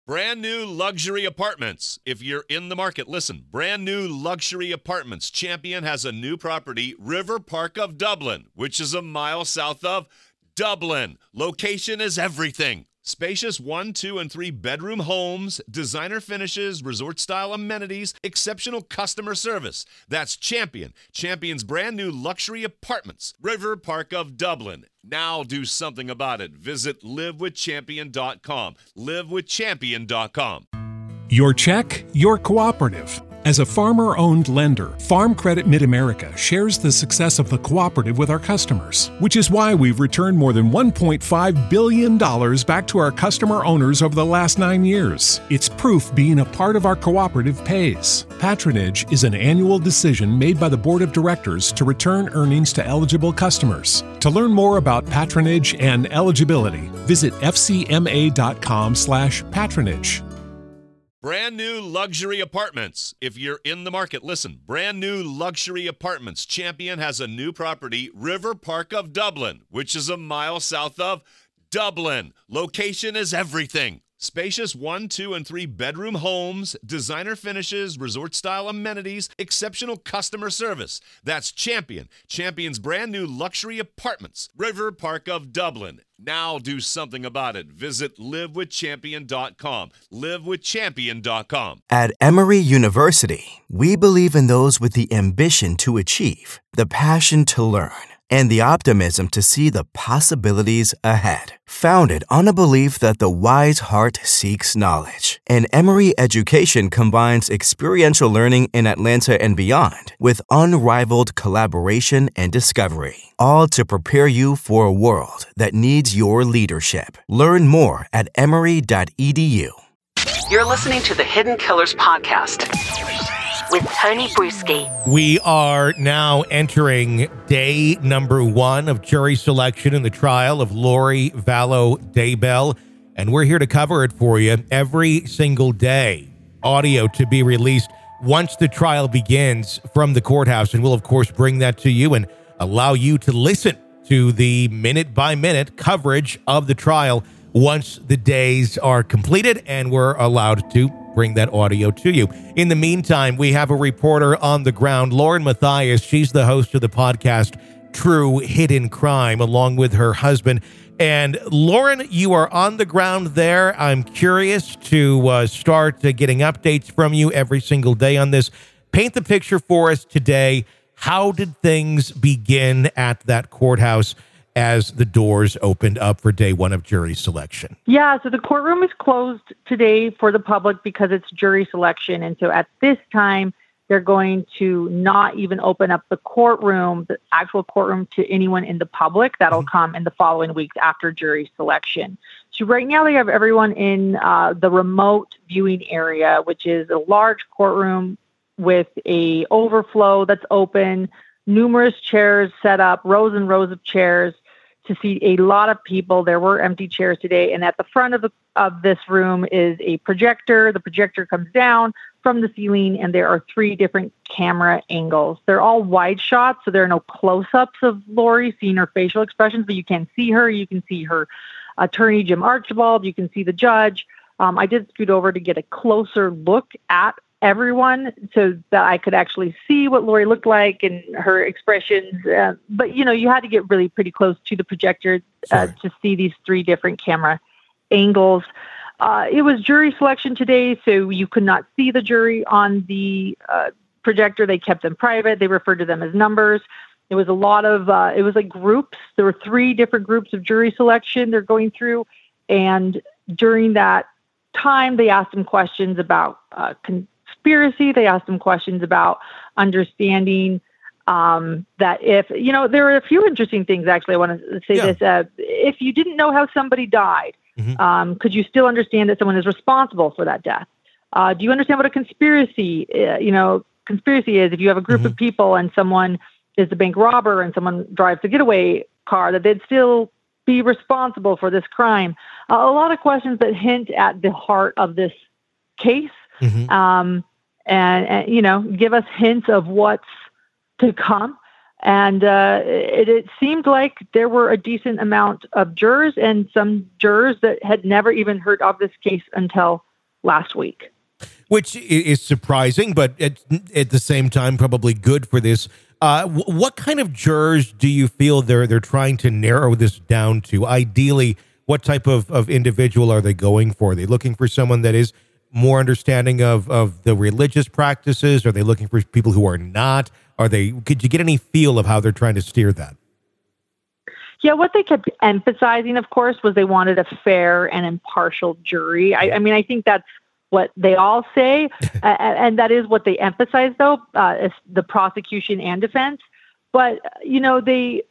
Brand new luxury apartments. If you're in the market, listen. Brand new luxury apartments. Champion has a new property, River Park of Dublin, which is a mile south of Dublin. Location is everything. Spacious 1, 2, and 3 bedroom homes, designer finishes, resort-style amenities, exceptional customer service. That's Champion. Champion's brand new luxury apartments. River Park of Dublin. Now do something about it. Visit livewithchampion.com. livewithchampion.com. Your check, your cooperative. As a farmer-owned lender, Farm Credit Mid-America shares the success of the cooperative with our customers, which is why we've returned more than $1.5 billion back to our customer owners over the last 9 years. It's proof being a part of our cooperative pays. Patronage is an annual decision made by the Board of Directors to return earnings to eligible customers. To learn more about patronage and eligibility, visit fcma.com/patronage. Brand new luxury apartments. If you're in the market, listen. Brand new luxury apartments. Champion has a new property, River Park of Dublin, which is a mile south of Dublin. Location is everything. Spacious 1, 2, and 3 bedroom homes, designer finishes, resort-style amenities, exceptional customer service. That's Champion. Champion's brand new luxury apartments. River Park of Dublin. Now do something about it. Visit livewithchampion.com. livewithchampion.com. At Emory University, we believe in those with the ambition to achieve, the passion to learn, and the optimism to see the possibilities ahead. Founded on a belief that the wise heart seeks knowledge, and Emory education combines experiential learning in Atlanta and beyond with unrivaled collaboration and discovery, all to prepare you for a world that needs your leadership. Learn more at emory.edu. You're listening to the Hidden Killers podcast with Tony Bruschi. We are now entering day number 1 of jury selection in the trial of Lori Vallow Daybell, and we're here to cover it for you every single day. Audio to be released once the trial begins from the courthouse, and we'll, of course, bring that to you and allow you to listen to the minute-by-minute coverage of the trial once the days are completed, and we're allowed to bring that audio to you. In the meantime, we have a reporter on the ground, Lauren Matthias. She's the host of the podcast True Hidden Crime, along with her husband. And Lauren, you are on the ground there. I'm curious to start getting updates from you every single day on this. Paint the picture for us today. How did things begin at that courthouse as the doors opened up for day 1 of jury selection? Yeah, so the courtroom is closed today for the public because it's jury selection. And so at this time, they're going to not even open up the courtroom, the actual courtroom, to anyone in the public. That'll come in the following weeks after jury selection. So right now they have everyone in the remote viewing area, which is a large courtroom with a overflow that's open, numerous chairs set up, rows and rows of chairs to seat a lot of people. There were empty chairs today. And at the front of this room is a projector. The projector comes down from the ceiling, and there are 3 different camera angles. They're all wide shots, so there are no close-ups of Lori, seeing her facial expressions, but you can see her. You can see her attorney, Jim Archibald. You can see the judge. I did scoot over to get a closer look at everyone so that I could actually see what Lori looked like and her expressions. But, you had to get really pretty close to the projector to see these 3 different camera angles. It was jury selection today, so you could not see the jury on the projector. They kept them private. They referred to them as numbers. It was a lot of, it was like groups. There were 3 different groups of jury selection they're going through. And during that time, they asked them questions about conspiracy. They asked them questions about understanding that if, there were a few interesting things, actually. I want to say this. If you didn't know how somebody died, could you still understand that someone is responsible for that death? Do you understand what a conspiracy, conspiracy is? If you have a group of people and someone is the bank robber and someone drives the getaway car, that they'd still be responsible for this crime. A lot of questions that hint at the heart of this case. And give us hints of what's to come. And it seemed like there were a decent amount of jurors and some jurors that had never even heard of this case until last week. Which is surprising, but at the same time, probably good for this. What kind of jurors do you feel they're trying to narrow this down to? Ideally, what type of individual are they going for? Are they looking for someone that is more understanding of the religious practices? Are they looking for people who are not? Could you get any feel of how they're trying to steer that? Yeah, what they kept emphasizing, of course, was they wanted a fair and impartial jury. I mean, I think that's what they all say, and that is what they emphasize, though, is the prosecution and defense. But the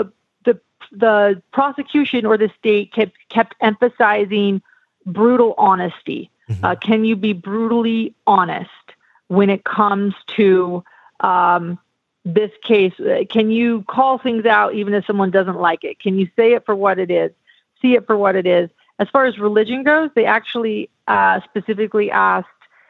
prosecution or the state kept emphasizing brutal honesty. Mm-hmm. Can you be brutally honest when it comes to this case? Can you call things out even if someone doesn't like it? Can you say it for what it is? See it for what it is? As far as religion goes, they actually specifically asked,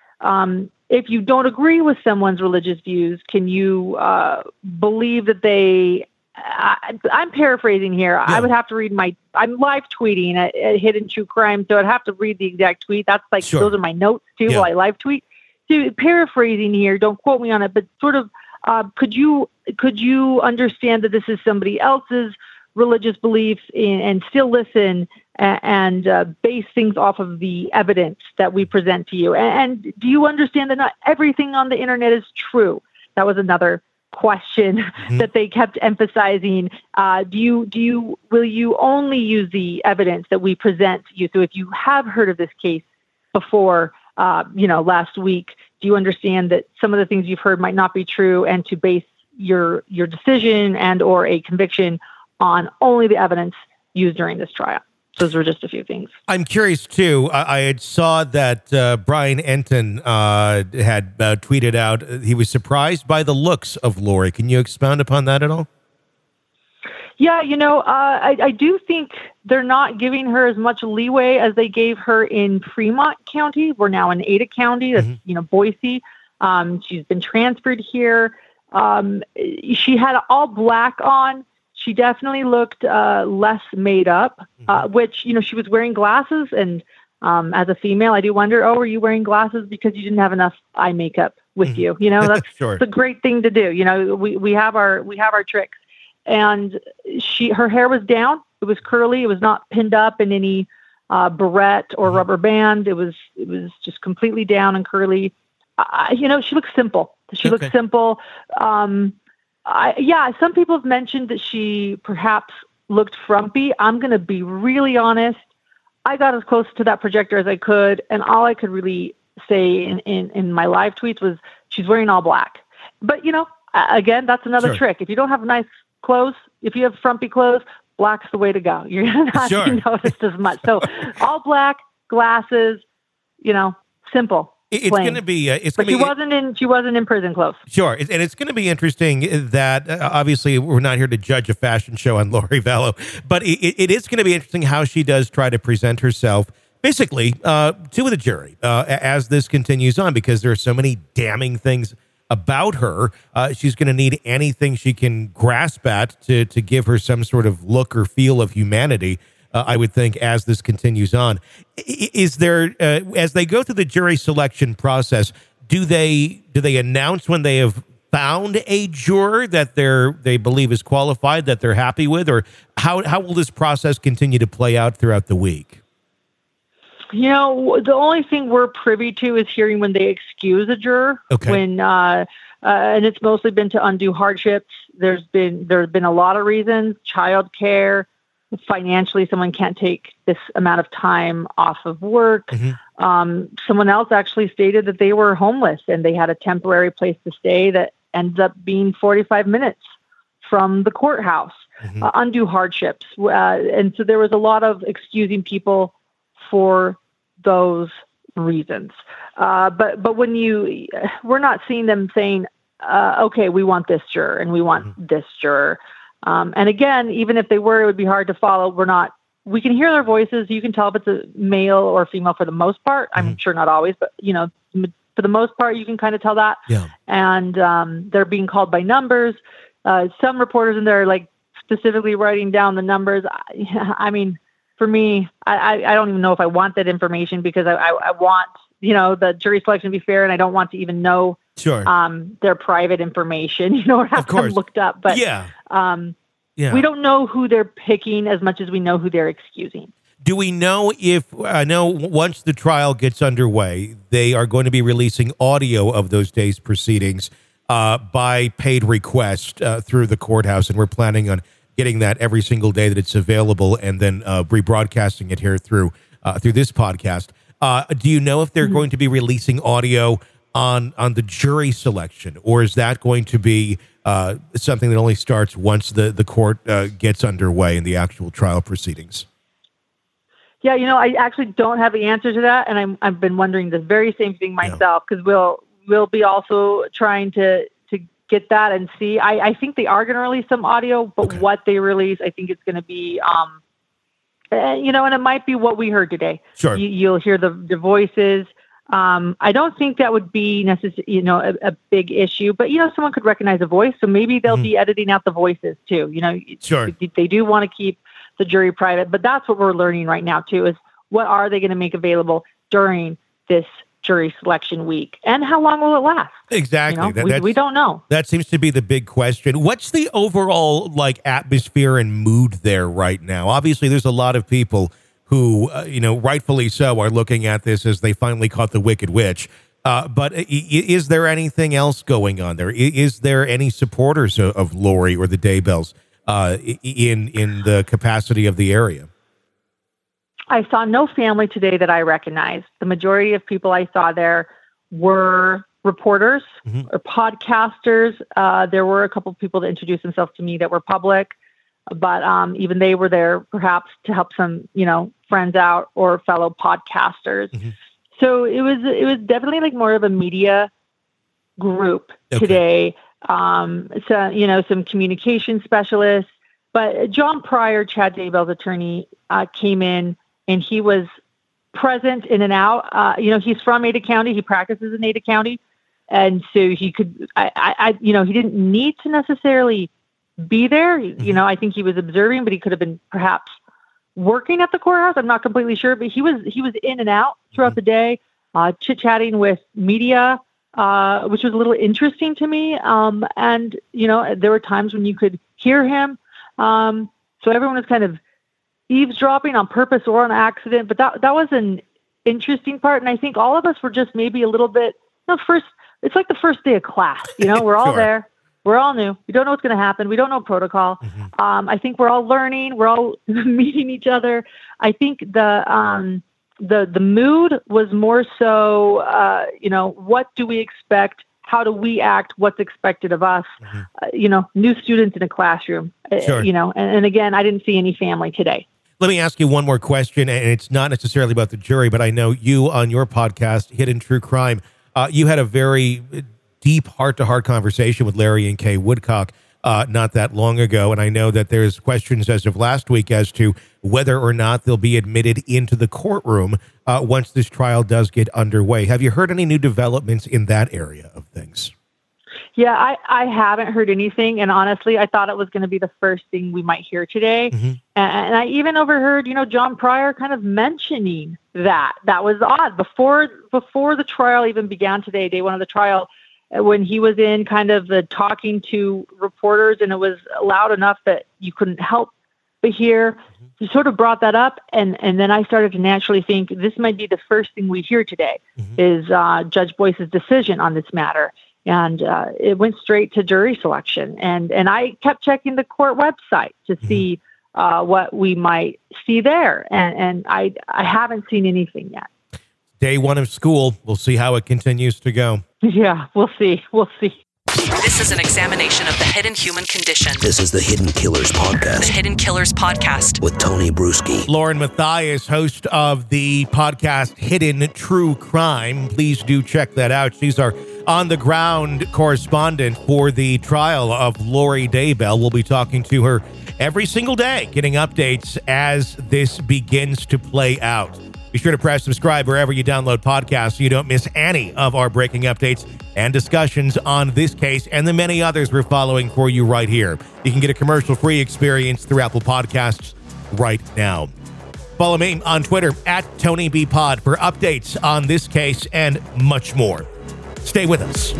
if you don't agree with someone's religious views, can you believe that they... I'm paraphrasing here. Yeah. I would have to read I'm live tweeting at Hidden True Crime, so I'd have to read the exact tweet. That's like, sure. Those are my notes too, while I live tweet. So paraphrasing here, don't quote me on it, but sort of, could you understand that this is somebody else's religious beliefs and still listen and base things off of the evidence that we present to you? And do you understand that not everything on the internet is true? That was another question that they kept emphasizing. Will you only use the evidence that we present to you? So if you have heard of this case before, last week, do you understand that some of the things you've heard might not be true, and to base your decision and or a conviction on only the evidence used during this trial? Those were just a few things. I'm curious, too. I had saw that Brian Enton had tweeted out he was surprised by the looks of Lori. Can you expound upon that at all? Yeah, I do think they're not giving her as much leeway as they gave her in Fremont County. We're now in Ada County. That's, Boise. She's been transferred here. She had all black on. She definitely looked less made up, which, she was wearing glasses. And as a female, I do wonder, are you wearing glasses because you didn't have enough eye makeup with you? That's sure. It's a great thing to do. We have our tricks. And her hair was down. It was curly. It was not pinned up in any barrette or rubber band. It was just completely down and curly. She looked simple. Looked simple. Some people have mentioned that she perhaps looked frumpy. I'm going to be really honest. I got as close to that projector as I could, and all I could really say in my live tweets was she's wearing all black. But, again, that's another trick. If you don't have nice clothes, if you have frumpy clothes, black's the way to go. You're not be noticed as much. So all black, glasses, simple. It's going to be. She wasn't in prison clothes. Sure, and it's going to be interesting that obviously we're not here to judge a fashion show on Lori Vallow, but it is going to be interesting how she does try to present herself, basically, to the jury as this continues on, because there are so many damning things about her. She's going to need anything she can grasp at to give her some sort of look or feel of humanity. I would think, as this continues on. Is there, as they go through the jury selection process, do they announce when they have found a juror that they believe is qualified, that they're happy with, or how will this process continue to play out throughout the week? The only thing we're privy to is hearing when they excuse a juror. Okay. When and it's mostly been to undue hardships. There's been a lot of reasons: childcare. Financially, someone can't take this amount of time off of work. Someone else actually stated that they were homeless and they had a temporary place to stay that ends up being 45 minutes from the courthouse. Undue hardships. And so there was a lot of excusing people for those reasons. But when we're not seeing them saying, okay, we want this juror and we want this juror. And again, even if they were, it would be hard to follow. We can hear their voices. You can tell if it's a male or female for the most part. I'm sure not always, but for the most part, you can kind of tell that. Yeah. And they're being called by numbers. Some reporters in there are like specifically writing down the numbers. I mean, for me, I don't even know if I want that information, because I want the jury selection to be fair, and I don't want to even know Sure. Their private information, or have them looked up. But we don't know who they're picking as much as we know who they're excusing. Do we know I know once the trial gets underway, they are going to be releasing audio of those days' proceedings by paid request through the courthouse, and we're planning on getting that every single day that it's available, and then rebroadcasting it here through this podcast. Do you know if they're going to be releasing audio on the jury selection, or is that going to be something that only starts once the court gets underway in the actual trial proceedings? Yeah, I actually don't have the answer to that, and I've been wondering the very same thing myself, because we'll be also trying to get that and see. I think they are going to release some audio, but what they release, I think it's going to be, and it might be what we heard today. Sure, you'll hear the voices. I don't think that would be necessarily, a big issue, but someone could recognize a voice, so maybe they'll be editing out the voices too. Sure, they do want to keep the jury private, but that's what we're learning right now too, is what are they going to make available during this jury selection week, and how long will it last? Exactly. We don't know. That seems to be the big question. What's the overall atmosphere and mood there right now? Obviously, there's a lot of people who, rightfully so, are looking at this as they finally caught the Wicked Witch. But is there anything else going on there? Is there any supporters of Lori or the Daybells in the capacity of the area? I saw no family today that I recognized. The majority of people I saw there were reporters or podcasters. There were a couple of people that introduced themselves to me that were public, but even they were there perhaps to help some, friends out or fellow podcasters. So it was definitely more of a media group today. So, some communication specialists, but John Pryor, Chad Daybell's attorney, came in, and he was present in and out. He's from Ada County. He practices in Ada County. And so he could, he didn't need to necessarily be there. I think he was observing, but he could have been perhaps working at the courthouse. I'm not completely sure, but he was in and out throughout the day, chit-chatting with media, which was a little interesting to me. And, there were times when you could hear him. So everyone was kind of eavesdropping on purpose or on accident, but that was an interesting part. And I think all of us were just maybe a little bit, it's like the first day of class, we're all there. We're all new. We don't know what's going to happen. We don't know protocol. I think we're all learning. We're all meeting each other. I think the mood was more so, what do we expect? How do we act? What's expected of us? New students in a classroom, Sure. And again, I didn't see any family today. Let me ask you one more question, and it's not necessarily about the jury, but I know you on your podcast, Hidden True Crime, you had a very deep heart-to-heart conversation with Larry and Kay Woodcock not that long ago, and I know that there's questions as of last week as to whether or not they'll be admitted into the courtroom once this trial does get underway. Have you heard any new developments in that area of things? Yeah, I haven't heard anything, and honestly, I thought it was going to be the first thing we might hear today. And I even overheard, John Pryor kind of mentioning that. That was odd. Before the trial even began today, day one of the trial, when he was in kind of talking to reporters, and it was loud enough that you couldn't help but hear, he sort of brought that up, and then I started to naturally think this might be the first thing we hear today is Judge Boyce's decision on this matter. And it went straight to jury selection. And I kept checking the court website to see what we might see there. And I haven't seen anything yet. Day one of school. We'll see how it continues to go. Yeah, we'll see. This is an examination of the hidden human condition. This is the Hidden Killers Podcast. The Hidden Killers Podcast. With Tony Bruschi. Lauren Matthias, host of the podcast Hidden True Crime. Please do check that out. She's our on-the-ground correspondent for the trial of Lori Daybell. We'll be talking to her every single day, getting updates as this begins to play out. Be sure to press subscribe wherever you download podcasts so you don't miss any of our breaking updates and discussions on this case and the many others we're following for you right here. You can get a commercial-free experience through Apple Podcasts right now. Follow me on Twitter at TonyBPod for updates on this case and much more. Stay with us.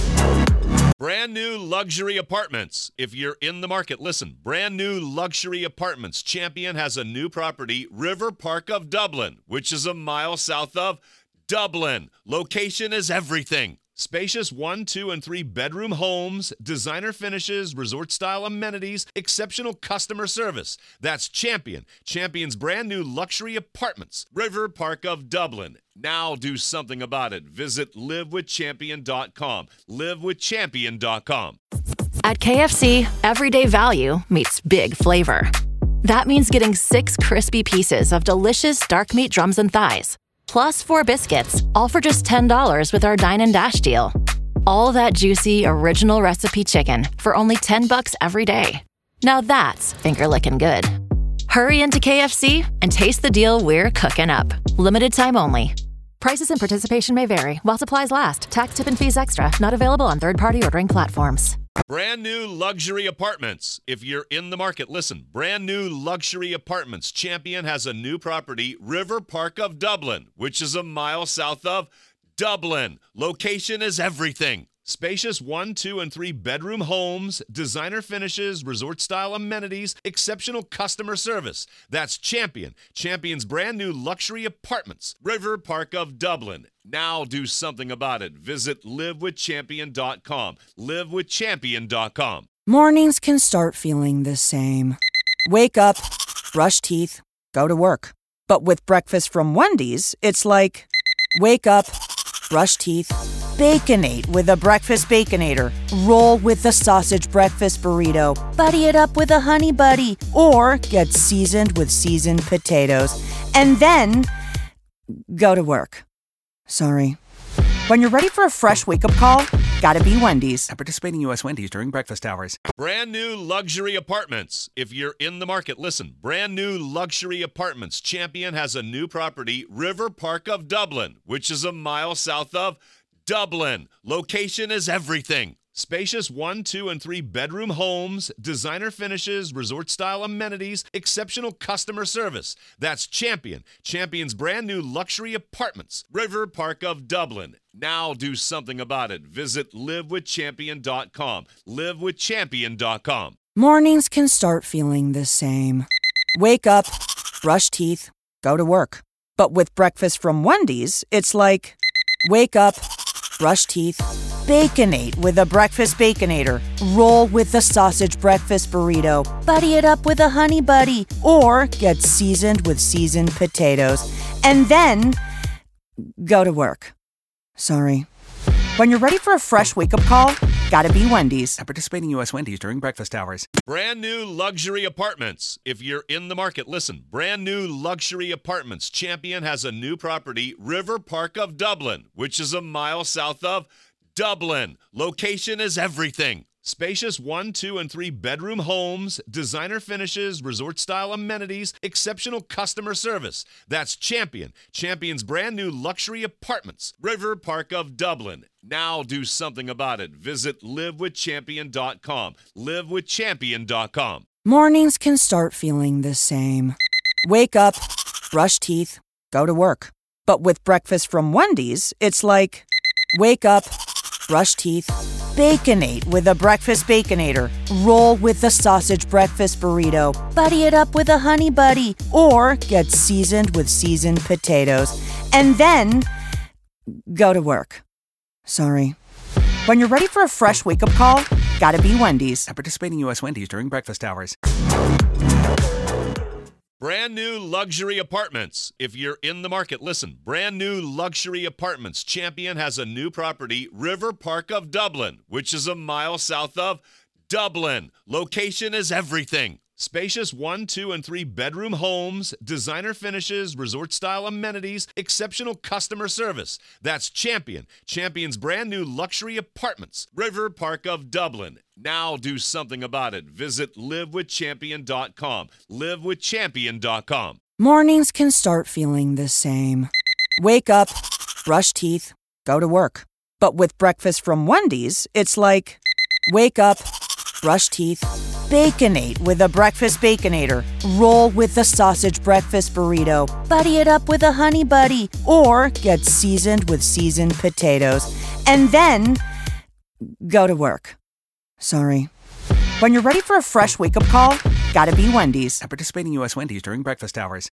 Brand new luxury apartments. If you're in the market, listen. Brand new luxury apartments. Champion has a new property, River Park of Dublin, which is a mile south of Dublin. Location is everything. Spacious 1, 2, and 3 bedroom homes, designer finishes, resort-style amenities, exceptional customer service. That's Champion. Champion's brand new luxury apartments, River Park of Dublin. Now do something about it. Visit livewithchampion.com. livewithchampion.com. At KFC, everyday value meets big flavor. That means getting 6 crispy pieces of delicious dark meat drums and thighs, plus 4 biscuits, all for just $10 with our Dine and Dash deal. All that juicy, original recipe chicken for only $10 every day. Now that's finger-licking good. Hurry into KFC and taste the deal we're cooking up. Limited time only. Prices and participation may vary while supplies last. Tax, tip, and fees extra. Not available on third-party ordering platforms. Brand new luxury apartments. If you're in the market, listen. Brand new luxury apartments. Champion has a new property, River Park of Dublin, which is a mile south of Dublin. Location is everything. Spacious 1, 2, and 3 bedroom homes, designer finishes, resort-style amenities, exceptional customer service. That's Champion. Champion's brand new luxury apartments, River Park of Dublin. Now do something about it. Visit livewithchampion.com. livewithchampion.com. Mornings can start feeling the same. Wake up, brush teeth, go to work. But with breakfast from Wendy's, it's like, wake up, brush teeth, Baconate with a breakfast Baconator. Roll with the sausage breakfast burrito. Buddy it up with a honey buddy. Or get seasoned with seasoned potatoes. And then go to work. Sorry. When you're ready for a fresh wake-up call, gotta be Wendy's. At participating U.S. Wendy's during breakfast hours. Brand new luxury apartments. If you're in the market, listen. Brand new luxury apartments. Champion has a new property, River Park of Dublin, which is a mile south of Dublin. Location is everything. Spacious 1, 2, and 3 bedroom homes, designer finishes, resort-style amenities, exceptional customer service. That's Champion. Champion's brand new luxury apartments, River Park of Dublin. Now do something about it. Visit livewithchampion.com. livewithchampion.com. Mornings can start feeling the same. Wake up, brush teeth, go to work. But with breakfast from Wendy's, it's like, wake up, brush teeth, Baconate with a breakfast Baconator. Roll with the sausage breakfast burrito. Buddy it up with a honey buddy. Or get seasoned with seasoned potatoes. And then go to work. Sorry. When you're ready for a fresh wake-up call, gotta be Wendy's. At participating U.S. Wendy's during breakfast hours. Brand new luxury apartments. If you're in the market, listen. Brand new luxury apartments. Champion has a new property, River Park of Dublin, which is a mile south of Dublin. Location is everything. Spacious 1, 2, and 3 bedroom homes, designer finishes, resort-style amenities, exceptional customer service. That's Champion. Champion's brand new luxury apartments, River Park of Dublin. Now do something about it. Visit livewithchampion.com. livewithchampion.com. Mornings can start feeling the same. Wake up, brush teeth, go to work. But with breakfast from Wendy's, it's like, wake up, brush teeth, Baconate with a breakfast Baconator. Roll with the sausage breakfast burrito. Buddy it up with a honey buddy. Or get seasoned with seasoned potatoes. And then go to work. Sorry. When you're ready for a fresh wake-up call, gotta be Wendy's. At participating U.S. Wendy's during breakfast hours. Brand new luxury apartments. If you're in the market, listen. Brand new luxury apartments. Champion has a new property, River Park of Dublin, which is a mile south of Dublin. Location is everything. Spacious 1, 2, and 3 bedroom homes, designer finishes, resort-style amenities, exceptional customer service. That's Champion. Champion's brand new luxury apartments, River Park of Dublin. Now do something about it. Visit livewithchampion.com. livewithchampion.com. Mornings can start feeling the same. Wake up, brush teeth, go to work. But with breakfast from Wendy's, it's like, wake up, brush teeth, Baconate with a breakfast Baconator, roll with the sausage breakfast burrito, buddy it up with a honey buddy, or get seasoned with seasoned potatoes, and then go to work. Sorry. When you're ready for a fresh wake-up call, gotta be Wendy's. At participating U.S. Wendy's during breakfast hours.